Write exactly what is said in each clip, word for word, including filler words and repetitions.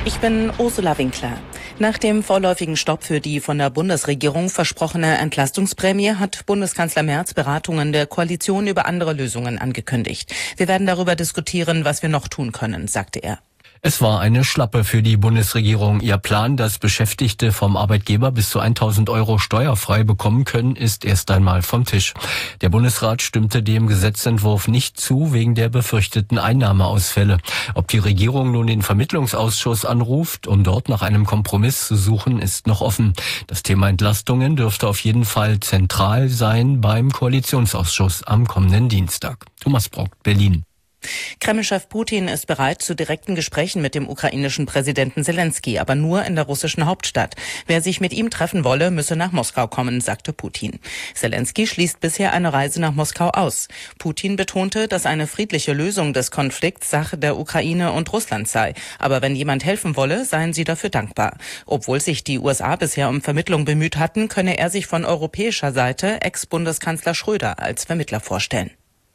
Ich bin Ursula Winkler. Nach dem vorläufigen Stopp für die von der Bundesregierung versprochene Entlastungsprämie hat Bundeskanzler Merz Beratungen der Koalition über andere Lösungen angekündigt. Wir werden darüber diskutieren, was wir noch tun können, sagte er. Es war eine Schlappe für die Bundesregierung. Ihr Plan, dass Beschäftigte vom Arbeitgeber bis zu tausend Euro steuerfrei bekommen können, ist erst einmal vom Tisch. Der Bundesrat stimmte dem Gesetzentwurf nicht zu, wegen der befürchteten Einnahmeausfälle. Ob die Regierung nun den Vermittlungsausschuss anruft, um dort nach einem Kompromiss zu suchen, ist noch offen. Das Thema Entlastungen dürfte auf jeden Fall zentral sein beim Koalitionsausschuss am kommenden Dienstag. Thomas Brock, Berlin. Kreml-Chef Putin ist bereit zu direkten Gesprächen mit dem ukrainischen Präsidenten Selenskyj, aber nur in der russischen Hauptstadt. Wer sich mit ihm treffen wolle, müsse nach Moskau kommen, sagte Putin. Selenskyj schließt bisher eine Reise nach Moskau aus. Putin betonte, dass eine friedliche Lösung des Konflikts Sache der Ukraine und Russland sei. Aber wenn jemand helfen wolle, seien sie dafür dankbar. Obwohl sich die U S A bisher um Vermittlung bemüht hatten, könne er sich von europäischer Seite Ex-Bundeskanzler Schröder als Vermittler vorstellen.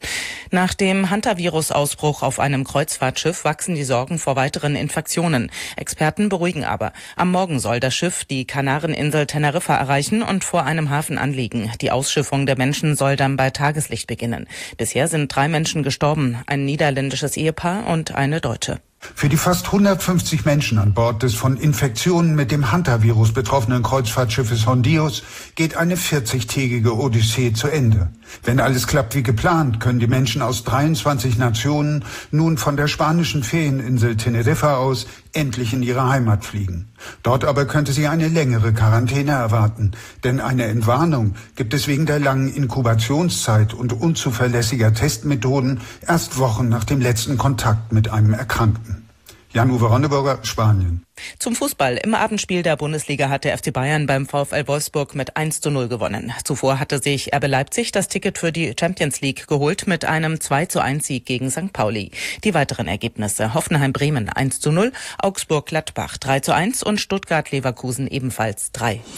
Nach dem Hantavirus-Ausbruch auf einem Kreuzfahrtschiff wachsen die Sorgen vor weiteren Infektionen. Experten beruhigen aber. Am Morgen soll das Schiff die Kanareninsel Teneriffa erreichen und vor einem Hafen anlegen. Die Ausschiffung der Menschen soll dann bei Tageslicht beginnen. Bisher sind drei Menschen gestorben, ein niederländisches Ehepaar und eine Deutsche. Für die fast hundertfünfzig Menschen an Bord des von Infektionen mit dem Hantavirus betroffenen Kreuzfahrtschiffes Hondius geht eine vierzigtägige Odyssee zu Ende. Wenn alles klappt wie geplant, können die Menschen aus dreiundzwanzig Nationen nun von der spanischen Ferieninsel Teneriffa aus endlich in ihre Heimat fliegen. Dort aber könnte sie eine längere Quarantäne erwarten, denn eine Entwarnung gibt es wegen der langen Inkubationszeit und unzuverlässiger Testmethoden erst Wochen nach dem letzten Kontakt mit einem Erkrankten. Jan-Uwe Ronneburger, Spanien. Zum Fußball. Im Abendspiel der Bundesliga hat der F C Bayern beim VfL Wolfsburg mit eins zu null gewonnen. Zuvor hatte sich R B Leipzig das Ticket für die Champions League geholt mit einem zwei zu eins Sieg gegen Sankt Pauli. Die weiteren Ergebnisse: Hoffenheim-Bremen eins zu null, Augsburg-Gladbach drei zu eins und Stuttgart-Leverkusen ebenfalls drei zu eins.